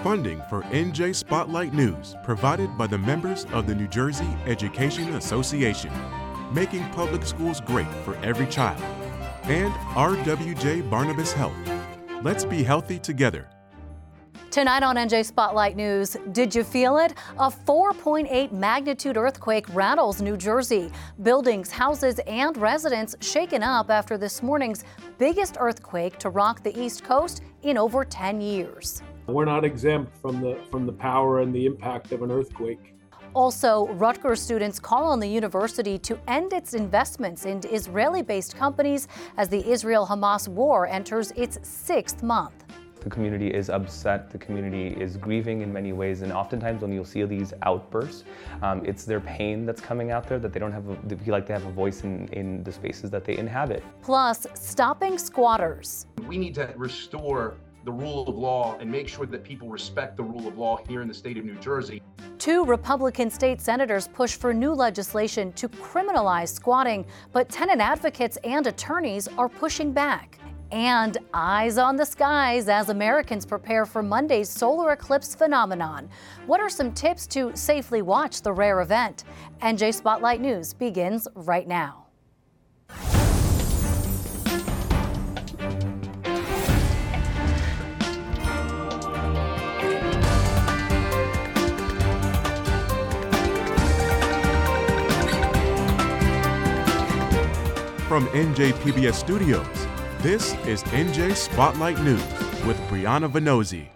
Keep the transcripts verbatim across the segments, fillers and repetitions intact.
Funding for N J Spotlight News provided by the members of the New Jersey Education Association, making public schools great for every child, and R W J Barnabas Health. Let's be healthy together. Tonight on N J Spotlight News, did you feel it? A four point eight magnitude earthquake rattles New Jersey. Buildings, houses, and residents shaken up after this morning's biggest earthquake to rock the East Coast in over ten years. We're not exempt from the from the power and the impact of an earthquake. Also, Rutgers students call on the university to end its investments in Israeli-based companies as the Israel-Hamas war enters its sixth month. The community is upset, the community is grieving in many ways, and oftentimes when you'll see these outbursts, um, it's their pain that's coming out there, that they don't have, a, they feel like they have a voice in, in the spaces that they inhabit. Plus, stopping squatters. We need to restore the rule of law and make sure that people respect the rule of law here in the state of New Jersey. Two Republican state senators push for new legislation to criminalize squatting, but tenant advocates and attorneys are pushing back. And eyes on the skies as Americans prepare for Monday's solar eclipse phenomenon. What are some tips to safely watch the rare event? N J Spotlight News begins right now. From N J P B S Studios, this is N J Spotlight News with Brianna Venozzi.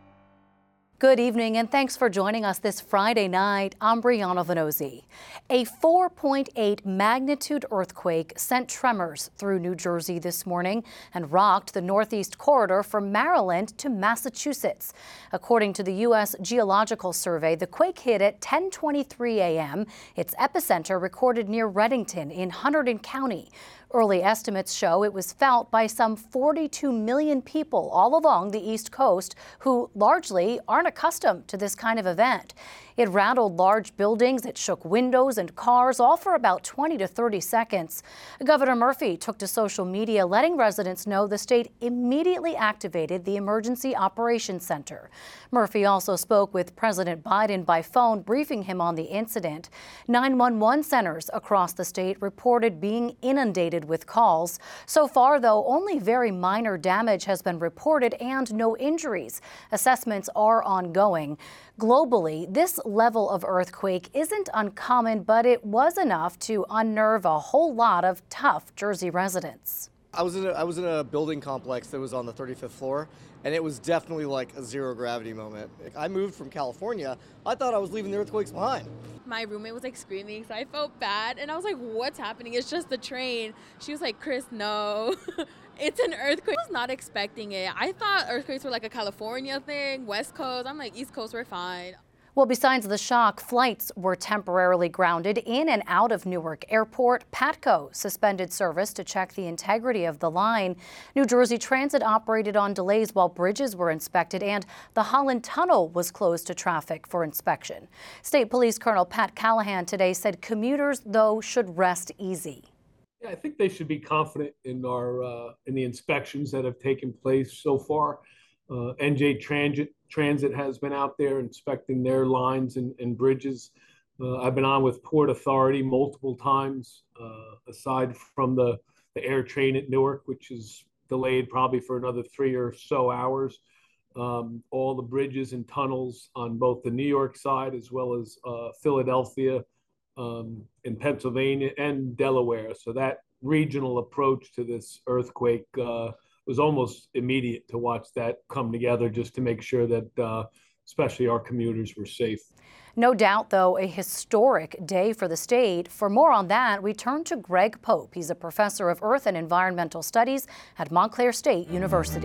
Good evening and thanks for joining us this Friday night. I'm Brianna Venozzi. A four point eight magnitude earthquake sent tremors through New Jersey this morning and rocked the northeast corridor from Maryland to Massachusetts. According to the U S Geological Survey, the quake hit at ten twenty-three a m Its epicenter recorded near Reddington in Hunterdon County. Early estimates show it was felt by some forty-two million people all along the East Coast who largely aren't accustomed to this kind of event. It rattled large buildings, it shook windows and cars, all for about twenty to thirty seconds. Governor Murphy took to social media, letting residents know the state immediately activated the Emergency Operations Center. Murphy also spoke with President Biden by phone, briefing him on the incident. nine one one centers across the state reported being inundated with calls. So far, though, only very minor damage has been reported and no injuries. Assessments are ongoing. Globally, this level of earthquake isn't uncommon, but it was enough to unnerve a whole lot of tough Jersey residents. I was in a, I was in a building complex that was on the thirty-fifth floor, and it was definitely like a zero gravity moment. I moved from California. I thought I was leaving the earthquakes behind. My roommate was like screaming, so I felt bad, and I was like, what's happening? It's just the train. She was like, Chris, no. It's an earthquake. I was not expecting it. I thought earthquakes were like a California thing, West Coast. I'm like, East Coast, we're fine. Well, besides the shock, flights were temporarily grounded in and out of Newark Airport. Patco suspended service to check the integrity of the line. New Jersey Transit operated on delays while bridges were inspected, and the Holland Tunnel was closed to traffic for inspection. State Police Colonel Pat Callahan today said commuters, though, should rest easy. Yeah, I think they should be confident in our uh, in the inspections that have taken place so far. Uh, N J Transit Transit has been out there inspecting their lines and, and bridges. Uh, I've been on with Port Authority multiple times, uh, aside from the, the air train at Newark, which is delayed probably for another three or so hours. Um, all the bridges and tunnels on both the New York side as well as uh, Philadelphia, um, in Pennsylvania and Delaware. So that regional approach to this earthquake uh, was almost immediate to watch that come together, just to make sure that uh, especially our commuters were safe. No doubt, though, a historic day for the state. For more on that, we turn to Greg Pope. He's a professor of Earth and Environmental Studies at Montclair State University.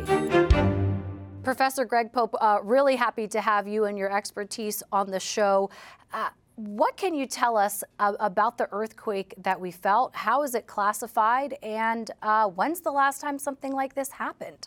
Professor Greg Pope, uh, really happy to have you and your expertise on the show. Uh, What can you tell us uh, about the earthquake that we felt? How is it classified? And uh, when's the last time something like this happened?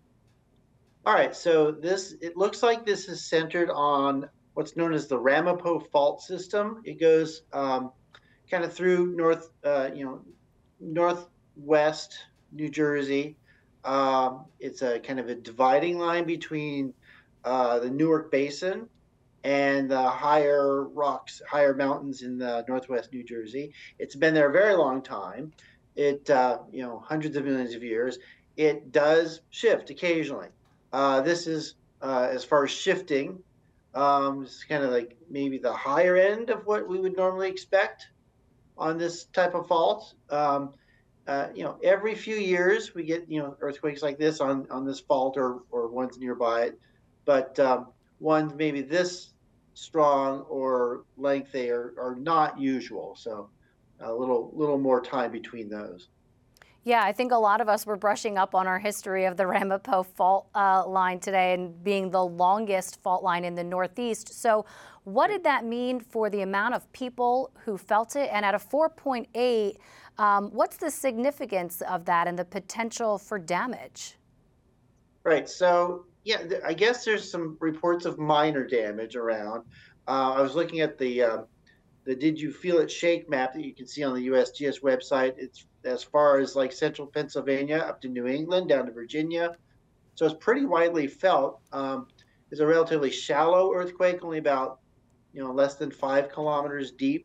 All right, so this, it looks like this is centered on what's known as the Ramapo Fault System. It goes um, kind of through north, uh, you know, northwest New Jersey. Um, it's a kind of a dividing line between uh, the Newark Basin and the higher rocks, higher mountains in the northwest New Jersey. It's been there a very long time. It, uh, you know, hundreds of millions of years. It does shift occasionally. Uh, this is, uh, as far as shifting, um, it's kind of like maybe the higher end of what we would normally expect on this type of fault. Um, uh, you know, every few years we get, you know, earthquakes like this on, on this fault or, or ones nearby it. But um, ones maybe this strong or lengthy are, are not usual. So a little little more time between those. Yeah, I think a lot of us were brushing up on our history of the Ramapo fault uh, line today and being the longest fault line in the Northeast. So what did that mean for the amount of people who felt it? And at a four point eight, um, what's the significance of that and the potential for damage? Right. So, yeah, I guess there's some reports of minor damage around. Uh, I was looking at the uh, the Did You Feel It Shake map that you can see on the U S G S website. It's as far as like central Pennsylvania up to New England, down to Virginia. So it's pretty widely felt. Um, it's a relatively shallow earthquake, only about, you know, less than five kilometers deep.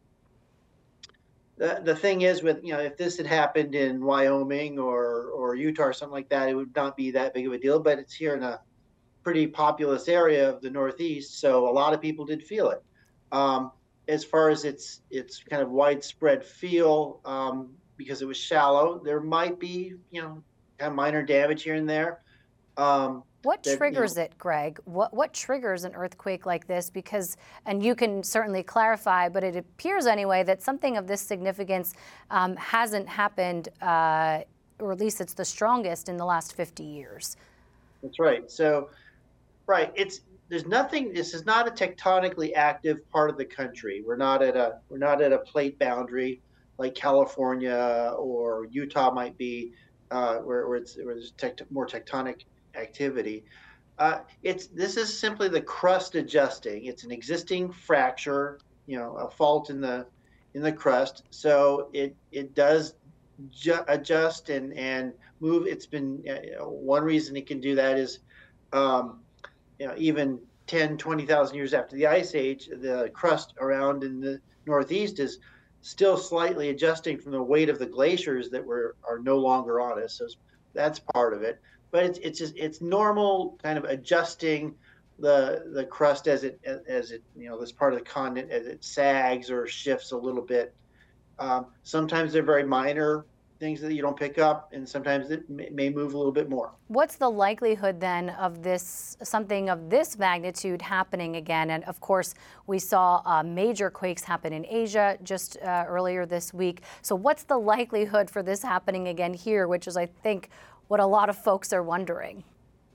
The, the thing is with, you know, if this had happened in Wyoming or, or Utah or something like that, it would not be that big of a deal, but it's here in a pretty populous area of the Northeast. So a lot of people did feel it. Um, as far as its, its kind of widespread feel, um, because it was shallow, there might be, you know, kind of minor damage here and there. Um, What that, triggers you know, it, Greg? What what triggers an earthquake like this? Because, and you can certainly clarify, but it appears anyway that something of this significance um, hasn't happened, uh, or at least it's the strongest in the last fifty years. That's right. So, right, it's there's nothing. This is not a tectonically active part of the country. We're not at a we're not at a plate boundary like California or Utah might be, uh, where, where it's where there's tect- more tectonic activity. Uh, it's this is simply the crust adjusting. It's an existing fracture, you know, a fault in the in the crust. So it it does ju- adjust and and move. It's been uh, one reason it can do that is, um, you know, even ten, twenty thousand years after the Ice Age, the crust around in the Northeast is still slightly adjusting from the weight of the glaciers that were are no longer on us. So that's part of it. But it's it's just it's normal kind of adjusting the the crust as it as it you know this part of the continent as it sags or shifts a little bit. Um, sometimes they're very minor things that you don't pick up, and sometimes it may, may move a little bit more. What's the likelihood then of this something of this magnitude happening again? And of course, we saw uh, major quakes happen in Asia just uh, earlier this week. So what's the likelihood for this happening again here, which is, I think, what a lot of folks are wondering?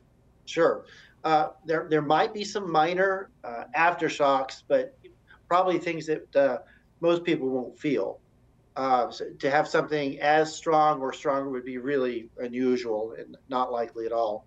Sure. Uh, there, there might be some minor uh, aftershocks, but probably things that uh, most people won't feel. Uh, so to have something as strong or stronger would be really unusual and not likely at all.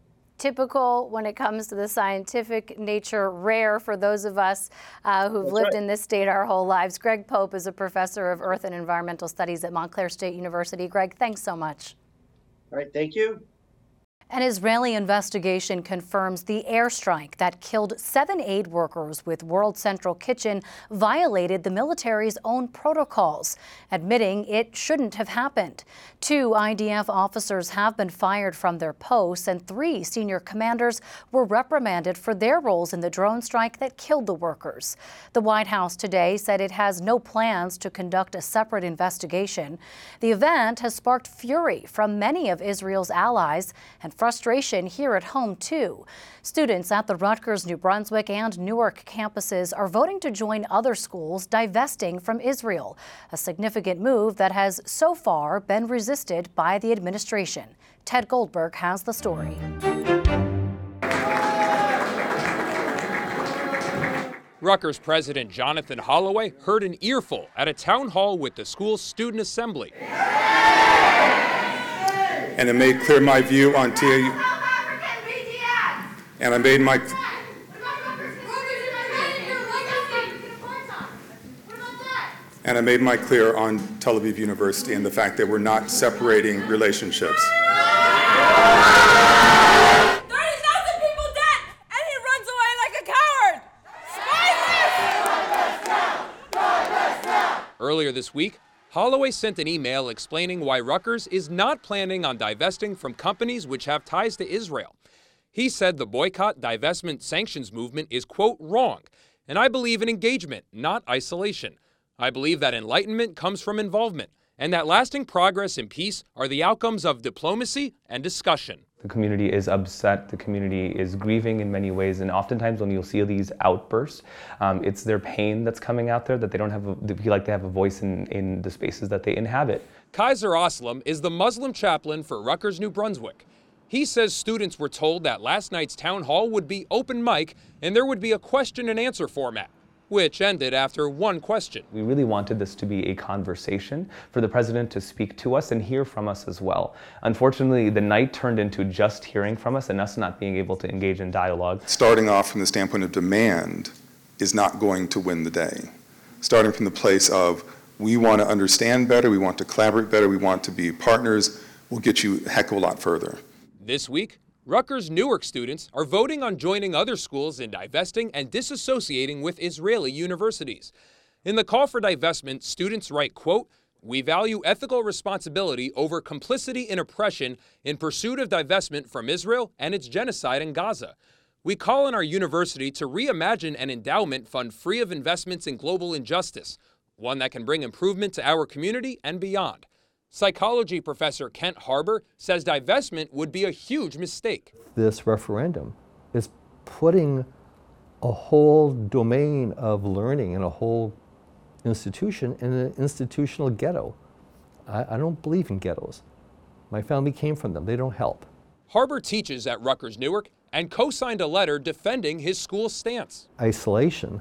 Typical when it comes to the scientific nature, rare for those of us uh, who've That's lived right. in this state our whole lives. Greg Pope is a professor of Earth and Environmental Studies at Montclair State University. Greg, thanks so much. All right, thank you. An Israeli investigation confirms the airstrike that killed seven aid workers with World Central Kitchen violated the military's own protocols, admitting it shouldn't have happened. Two I D F officers have been fired from their posts, and three senior commanders were reprimanded for their roles in the drone strike that killed the workers. The White House today said it has no plans to conduct a separate investigation. The event has sparked fury from many of Israel's allies and frustration here at home, too. Students at the Rutgers, New Brunswick, and Newark campuses are voting to join other schools divesting from Israel, a significant move that has so far been resisted by the administration. Ted Goldberg has the story. Rutgers President Jonathan Holloway heard an earful at a town hall with the school's student assembly. And I made clear my view on T A U. And I made my... And I made my clear on Tel Aviv University and the fact that we're not separating relationships. thirty thousand people dead, and he Earlier this week, Holloway sent an email explaining why Rutgers is not planning on divesting from companies which have ties to Israel. He said the boycott, divestment, sanctions movement is, quote, wrong, and I believe in engagement, not isolation. I believe that enlightenment comes from involvement, and that lasting progress and peace are the outcomes of diplomacy and discussion. The community is upset, the community is grieving in many ways, and oftentimes when you'll see these outbursts, um, it's their pain that's coming out there, that they don't have, a, they feel like they have a voice in, in the spaces that they inhabit. Kaiser Aslam is the Muslim chaplain for Rutgers, New Brunswick. He says students were told that last night's town hall would be open mic and there would be a question and answer format, which ended after one question. We really wanted this to be a conversation for the president to speak to us and hear from us as well. Unfortunately, the night turned into just hearing from us and us not being able to engage in dialogue. Starting off from the standpoint of demand is not going to win the day. Starting from the place of we want to understand better, we want to collaborate better, we want to be partners, will get you a heck of a lot further. This week, Rutgers Newark students are voting on joining other schools in divesting and disassociating with Israeli universities. In the call for divestment, students write, quote, "We value ethical responsibility over complicity in oppression in pursuit of divestment from Israel and its genocide in Gaza. We call on our university to reimagine an endowment fund free of investments in global injustice, one that can bring improvement to our community and beyond." Psychology professor Kent Harbor says divestment would be a huge mistake. This referendum is putting a whole domain of learning and a whole institution in an institutional ghetto. I, I don't believe in ghettos. My family came from them. They don't help. Harbor teaches at Rutgers Newark and co-signed a letter defending his school's stance. Isolation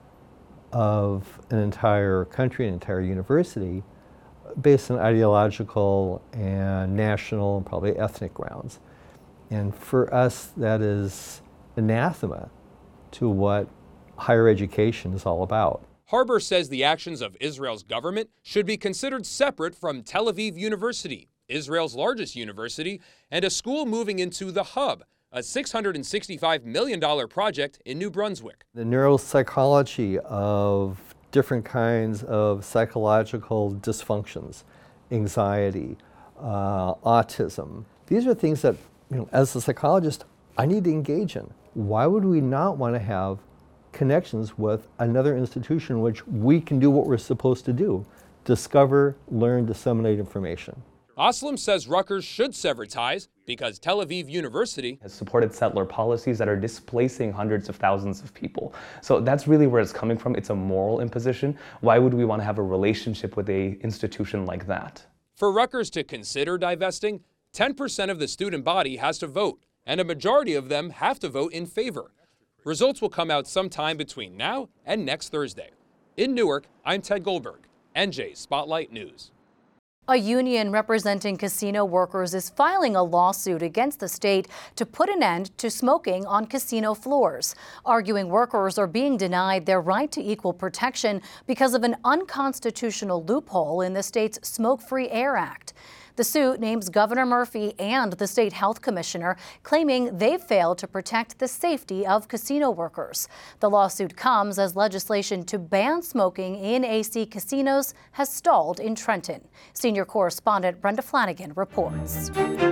of an entire country, an entire university, based on ideological and national and probably ethnic grounds. And for us, that is anathema to what higher education is all about. Harbor says the actions of Israel's government should be considered separate from Tel Aviv University, Israel's largest university, and a school moving into the Hub, a six hundred sixty-five million dollars project in New Brunswick. The neuropsychology of different kinds of psychological dysfunctions, anxiety, uh, autism. These are things that, you know, as a psychologist, I need to engage in. Why would we not want to have connections with another institution in which we can do what we're supposed to do? Discover, learn, disseminate information. Aslam says Rutgers should sever ties because Tel Aviv University has supported settler policies that are displacing hundreds of thousands of people. So that's really where it's coming from. It's a moral imposition. Why would we want to have a relationship with an institution like that? For Rutgers to consider divesting, ten percent of the student body has to vote, and a majority of them have to vote in favor. Results will come out sometime between now and next Thursday. In Newark, I'm Ted Goldberg, N J Spotlight News. A union representing casino workers is filing a lawsuit against the state to put an end to smoking on casino floors, arguing workers are being denied their right to equal protection because of an unconstitutional loophole in the state's Smoke-Free Air Act. The suit names Governor Murphy and the state health commissioner, claiming they've failed to protect the safety of casino workers. The lawsuit comes as legislation to ban smoking in A C casinos has stalled in Trenton. Senior correspondent Brenda Flanagan reports.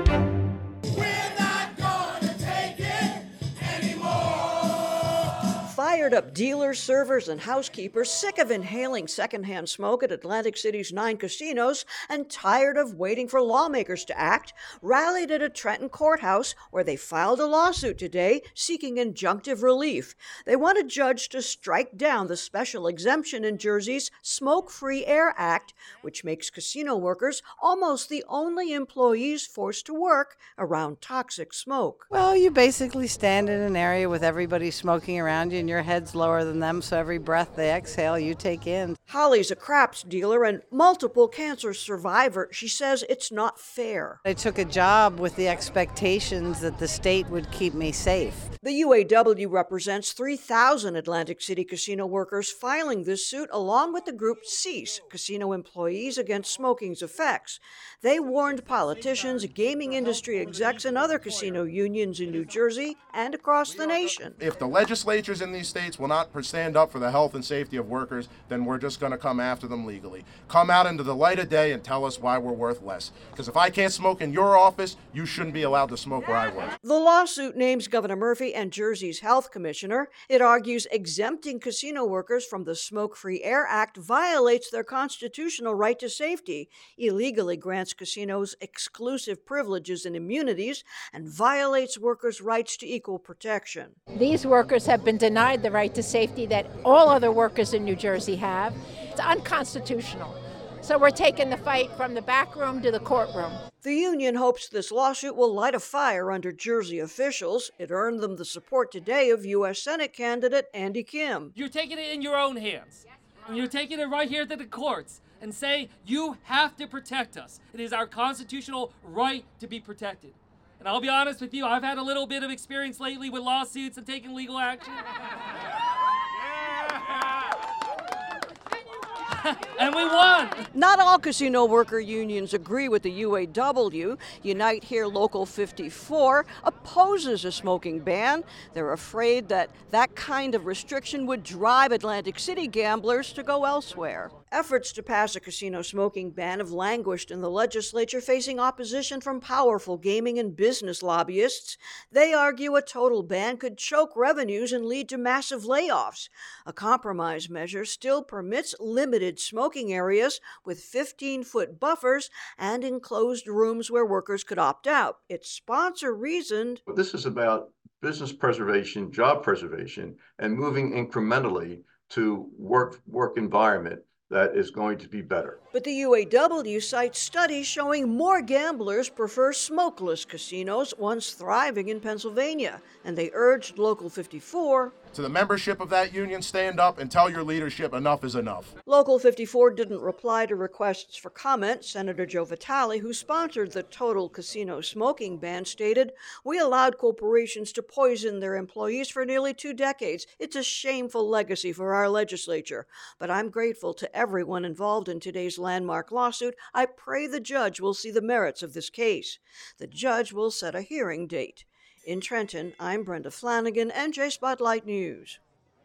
Fired up dealers, servers, and housekeepers, sick of inhaling secondhand smoke at Atlantic City's nine casinos and tired of waiting for lawmakers to act, rallied at a Trenton courthouse where they filed a lawsuit today seeking injunctive relief. They want a judge to strike down the special exemption in Jersey's Smoke-Free Air Act, which makes casino workers almost the only employees forced to work around toxic smoke. Well, you basically stand in an area with everybody smoking around you and your head's lower than them, so every breath they exhale, you take in. Holly's a craps dealer and multiple cancer survivor. She says it's not fair. I took a job with the expectations that the state would keep me safe. The U A W represents three thousand Atlantic City casino workers filing this suit along with the group CEASE, Casino Employees Against Smoking's Effects. They warned politicians, gaming industry execs, and other casino unions in New Jersey and across the nation. If the legislatures in these these states will not stand up for the health and safety of workers, then we're just going to come after them legally. Come out into the light of day and tell us why we're worth less. Because if I can't smoke in your office, you shouldn't be allowed to smoke where I work. The lawsuit names Governor Murphy and Jersey's health commissioner. It argues exempting casino workers from the Smoke-Free Air Act violates their constitutional right to safety, illegally grants casinos exclusive privileges and immunities, and violates workers' rights to equal protection. These workers have been denied the right to safety that all other workers in New Jersey have. It's unconstitutional. So we're taking the fight from the back room to the courtroom. The union hopes this lawsuit will light a fire under Jersey officials. It earned them the support today of U S Senate candidate Andy Kim. You're taking it in your own hands. And you're taking it right here to the courts and say, you have to protect us. It is our constitutional right to be protected. And I'll be honest with you, I've had a little bit of experience lately with lawsuits and taking legal action. And we won! Not all casino worker unions agree with the U A W. Unite Here Local fifty-four opposes a smoking ban. They're afraid that that kind of restriction would drive Atlantic City gamblers to go elsewhere. Efforts to pass a casino smoking ban have languished in the legislature, facing opposition from powerful gaming and business lobbyists. They argue a total ban could choke revenues and lead to massive layoffs. A compromise measure still permits limited smoking areas with fifteen-foot buffers and enclosed rooms where workers could opt out. Its sponsor reasoned, this is about business preservation, job preservation, and moving incrementally to work work environment that is going to be better. But the U A W cites studies showing more gamblers prefer smokeless casinos, once thriving in Pennsylvania, and they urged Local fifty-four. To the membership of that union, stand up and tell your leadership enough is enough. Local fifty-four didn't reply to requests for comment. Senator Joe Vitale, who sponsored the total casino smoking ban, stated, "We allowed corporations to poison their employees for nearly two decades. It's a shameful legacy for our legislature. But I'm grateful to everyone involved in today's landmark lawsuit. I pray the judge will see the merits of this case. The judge will set a hearing date." In Trenton, I'm Brenda Flanagan, N J Spotlight News.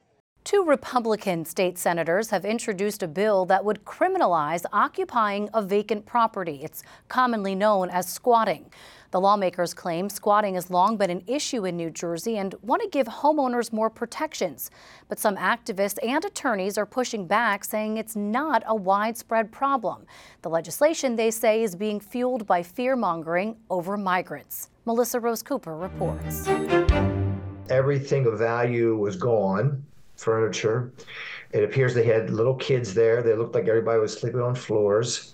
Two Republican state senators have introduced a bill that would criminalize occupying a vacant property. It's commonly known as squatting. The lawmakers claim squatting has long been an issue in New Jersey and want to give homeowners more protections. But some activists and attorneys are pushing back, saying it's not a widespread problem. The legislation, they say, is being fueled by fear-mongering over migrants. Melissa Rose Cooper reports. Everything of value was gone. Furniture. It appears they had little kids there. They looked like everybody was sleeping on floors.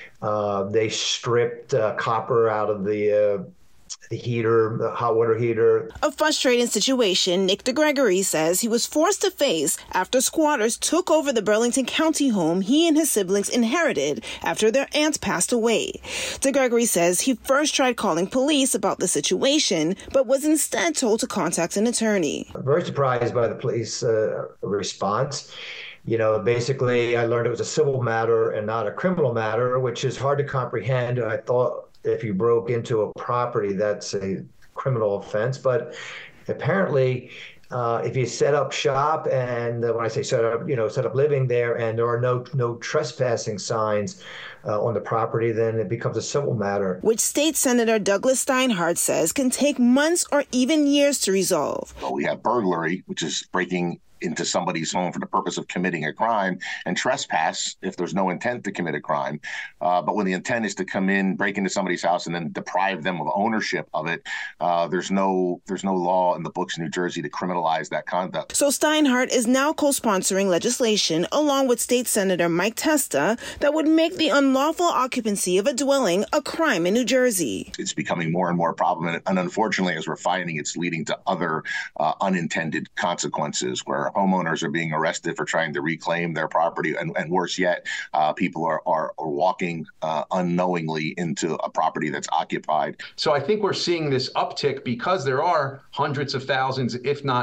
Uh, they stripped uh, copper out of the, uh, the heater, the hot water heater. A frustrating situation Nick DeGregory says he was forced to face after squatters took over the Burlington County home he and his siblings inherited after their aunt passed away. DeGregory says he first tried calling police about the situation, but was instead told to contact an attorney. I'm very surprised by the police uh, response. You know, basically, I learned it was a civil matter and not a criminal matter, which is hard to comprehend. I thought if you broke into a property, that's a criminal offense. But apparently, uh, if you set up shop and uh, when I say set up, you know, set up living there and there are no no trespassing signs uh, on the property, then it becomes a civil matter. Which State Senator Douglas Steinhardt says can take months or even years to resolve. Well, we have burglary, which is breaking into somebody's home for the purpose of committing a crime, and trespass if there's no intent to commit a crime. Uh, but when the intent is to come in, break into somebody's house, and then deprive them of ownership of it, uh, there's no there's no law in the books in New Jersey to criminalize that conduct. So Steinhardt is now co-sponsoring legislation along with State Senator Mike Testa that would make the unlawful occupancy of a dwelling a crime in New Jersey. It's becoming more and more a problem, and unfortunately, as we're finding, it's leading to other uh, unintended consequences where homeowners are being arrested for trying to reclaim their property, and, and worse yet, uh, people are, are, are walking uh, unknowingly into a property that's occupied. So I think we're seeing this uptick because there are hundreds of thousands, if not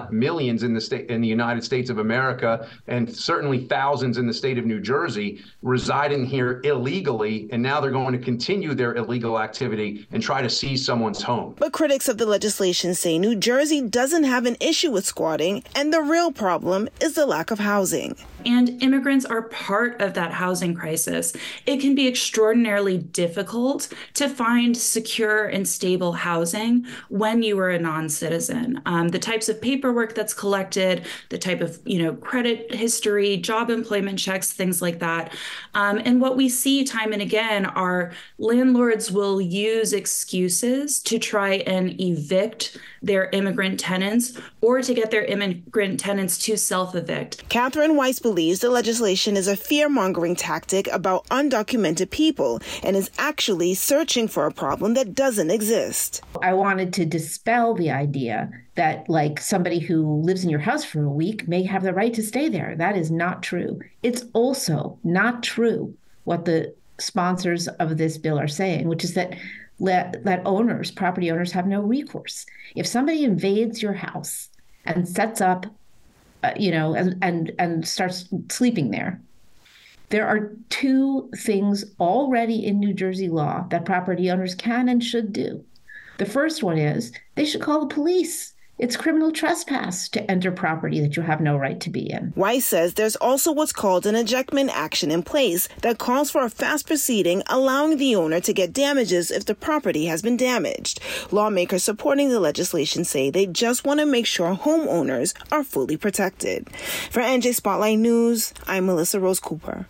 not millions in the state, in the United States of America, and certainly thousands in the state of New Jersey residing here illegally, and now they're going to continue their illegal activity and try to seize someone's home. But critics of the legislation say New Jersey doesn't have an issue with squatting, and the real problem is the lack of housing. And immigrants are part of that housing crisis. It can be extraordinarily difficult to find secure and stable housing when you are a non-citizen. Um, the types of paperwork that's collected, the type of, you know, credit history, job employment checks, things like that. Um, and what we see time and again are landlords will use excuses to try and evict their immigrant tenants or to get their immigrant tenants to self-evict. Catherine Weiss believes the legislation is a fear-mongering tactic about undocumented people and is actually searching for a problem that doesn't exist. I wanted to dispel the idea that, like, somebody who lives in your house for a week may have the right to stay there. That is not true. It's also not true what the sponsors of this bill are saying, which is that Let, that owners, property owners, have no recourse. If somebody invades your house and sets up, uh, you know, and, and and starts sleeping there, there are two things already in New Jersey law that property owners can and should do. The first one is they should call the police. It's criminal trespass to enter property that you have no right to be in. Weiss says there's also what's called an ejectment action in place that calls for a fast proceeding, allowing the owner to get damages if the property has been damaged. Lawmakers supporting the legislation say they just want to make sure homeowners are fully protected. For N J Spotlight News, I'm Melissa Rose Cooper.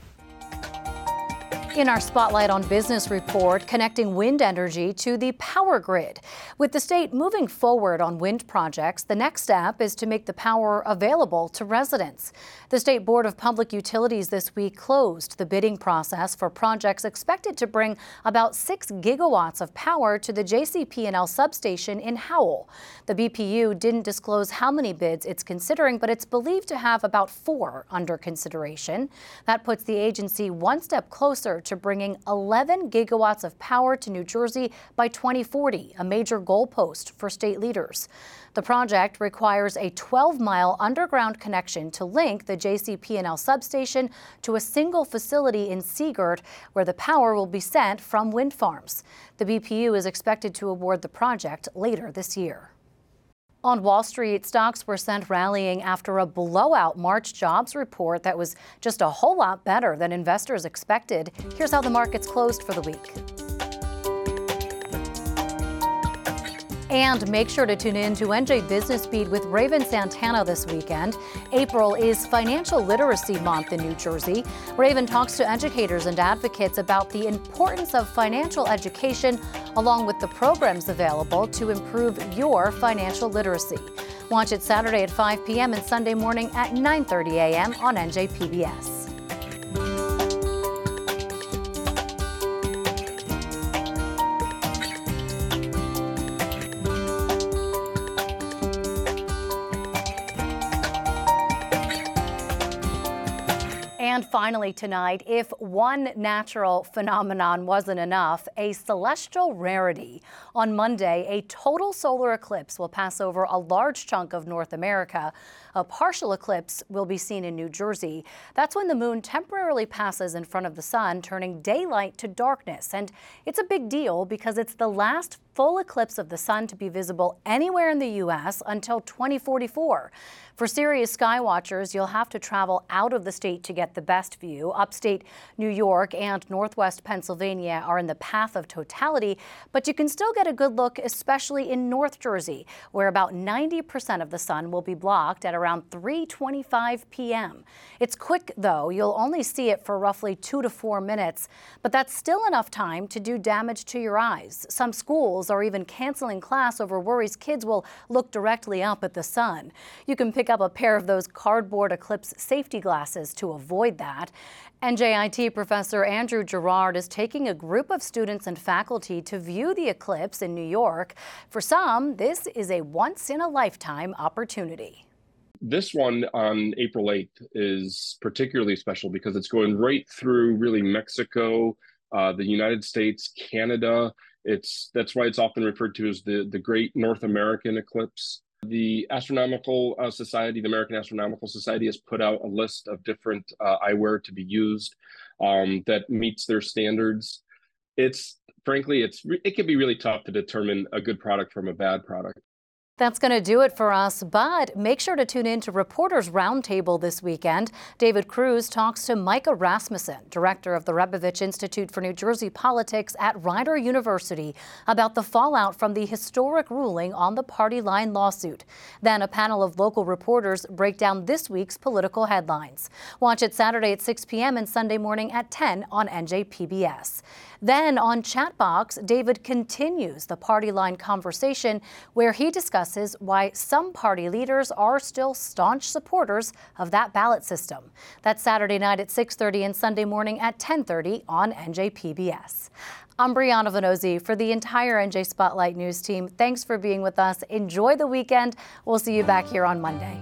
In our Spotlight on Business report, connecting wind energy to the power grid. With the state moving forward on wind projects, the next step is to make the power available to residents. The State Board of Public Utilities this week closed the bidding process for projects expected to bring about six gigawatts of power to the J C P and L substation in Howell. The B P U didn't disclose how many bids it's considering, but it's believed to have about four under consideration. That puts the agency one step closer to bringing eleven gigawatts of power to New Jersey by twenty forty, a major goalpost for state leaders. The project requires a twelve mile underground connection to link the J C P and L substation to a single facility in Seagirt, where the power will be sent from wind farms. The B P U is expected to award the project later this year. On Wall Street, stocks were sent rallying after a blowout March jobs report that was just a whole lot better than investors expected. Here's how the markets closed for the week. And make sure to tune in to N J Business Beat with Raven Santana this weekend. April is Financial Literacy Month in New Jersey. Raven talks to educators and advocates about the importance of financial education, along with the programs available to improve your financial literacy. Watch it Saturday at five p m and Sunday morning at nine thirty a m on N J P B S. And finally tonight, if one natural phenomenon wasn't enough, a celestial rarity. On Monday, a total solar eclipse will pass over a large chunk of North America. A partial eclipse will be seen in New Jersey. That's when the moon temporarily passes in front of the sun, turning daylight to darkness. And it's a big deal because it's the last full eclipse of the sun to be visible anywhere in the U S until twenty forty-four. For serious sky watchers, you'll have to travel out of the state to get the best view. Upstate New York and Northwest Pennsylvania are in the path of totality, but you can still get a good look, especially in North Jersey, where about ninety percent of the sun will be blocked at around three twenty-five p m It's quick, though. You'll only see it for roughly two to four minutes, but that's still enough time to do damage to your eyes. Some schools are even canceling class over worries kids will look directly up at the sun. You can pick up a pair of those cardboard eclipse safety glasses to avoid that. N J I T professor Andrew Gerard is taking a group of students and faculty to view the eclipse in New York. For some, this is a once-in-a-lifetime opportunity. This one on April eighth is particularly special because it's going right through really Mexico, uh, the United States, Canada. It's that's why it's often referred to as the, the Great North American Eclipse. The Astronomical uh, Society, the American Astronomical Society, has put out a list of different uh, eyewear to be used um, that meets their standards. It's frankly, it's it can be really tough to determine a good product from a bad product. That's going to do it for us, but make sure to tune in to Reporters Roundtable this weekend. David Cruz talks to Micah Rasmussen, director of the Rebovich Institute for New Jersey Politics at Rider University, about the fallout from the historic ruling on the party line lawsuit. Then a panel of local reporters break down this week's political headlines. Watch it Saturday at six p m and Sunday morning at ten on N J P B S. Then on Chatbox, David continues the party line conversation where he discusses why some party leaders are still staunch supporters of that ballot system. That's Saturday night at six thirty and Sunday morning at ten thirty on N J P B S. I'm Brianna Venozzi for the entire N J Spotlight News team. Thanks for being with us. Enjoy the weekend. We'll see you back here on Monday.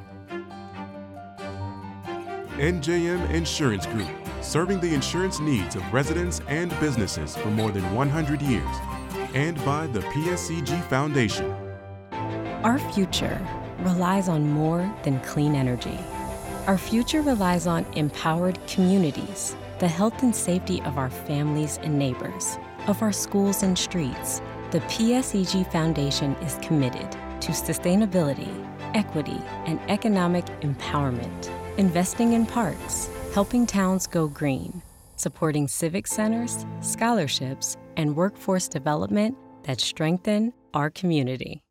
N J M Insurance Group, serving the insurance needs of residents and businesses for more than one hundred years, and by the P S E G Foundation. Our future relies on more than clean energy. Our future relies on empowered communities, the health and safety of our families and neighbors, of our schools and streets. The P S E G Foundation is committed to sustainability, equity, and economic empowerment, investing in parks, helping towns go green, supporting civic centers, scholarships, and workforce development that strengthen our community.